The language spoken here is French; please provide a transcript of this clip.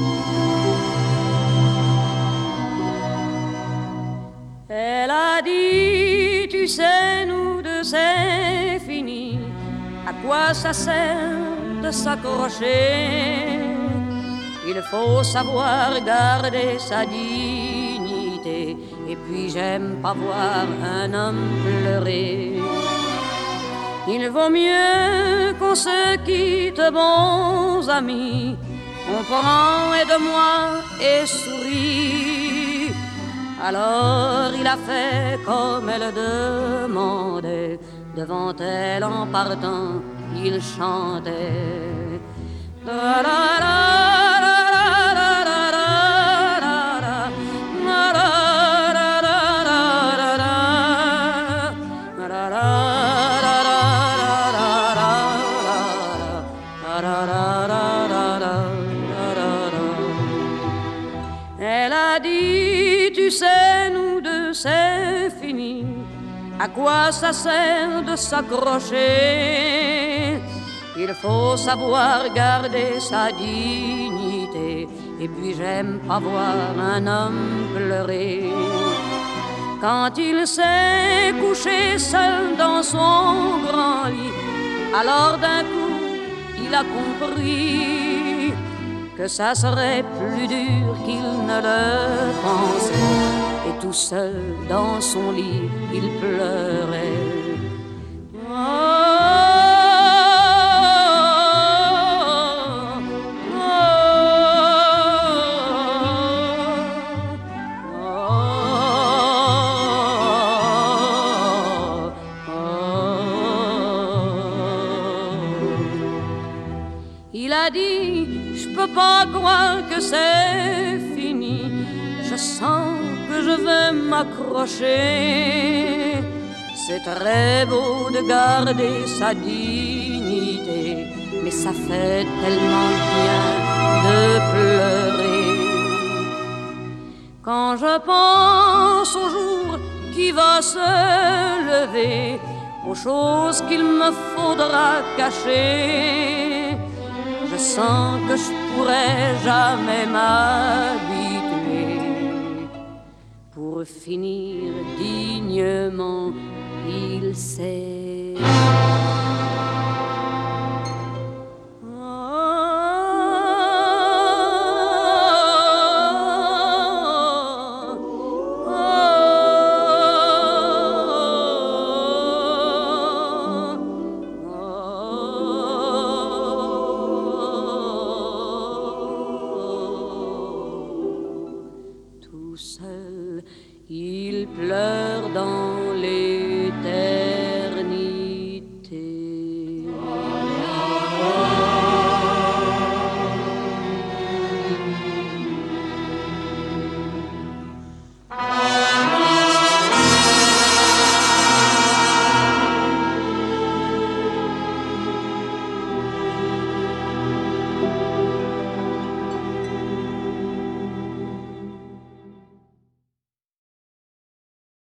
Elle a dit, tu sais, nous deux c'est fini. À quoi ça sert de s'accrocher? Il faut savoir garder sa dignité. Et puis j'aime pas voir un homme pleurer. Il vaut mieux qu'on se quitte, bons amis. On prend aide-moi et sourit. Alors il a fait comme elle demandait. Devant elle en partant, il chantait. Elle a dit, tu sais, nous deux c'est fini. À quoi ça sert de s'accrocher? Il faut savoir garder sa dignité. Et puis j'aime pas voir un homme pleurer. Quand il s'est couché seul dans son grand lit, alors d'un coup il a compris que ça serait plus dur qu'il ne le pensait. Et tout seul dans son lit, il pleurait. Il a dit, je peux pas croire que c'est fini. Je sens que je vais m'accrocher. C'est très beau de garder sa dignité, mais ça fait tellement bien de pleurer. Quand je pense au jour qui va se lever, aux choses qu'il me faudra cacher, je sens que je pourrais jamais m'habituer. Pour finir dignement, il s'est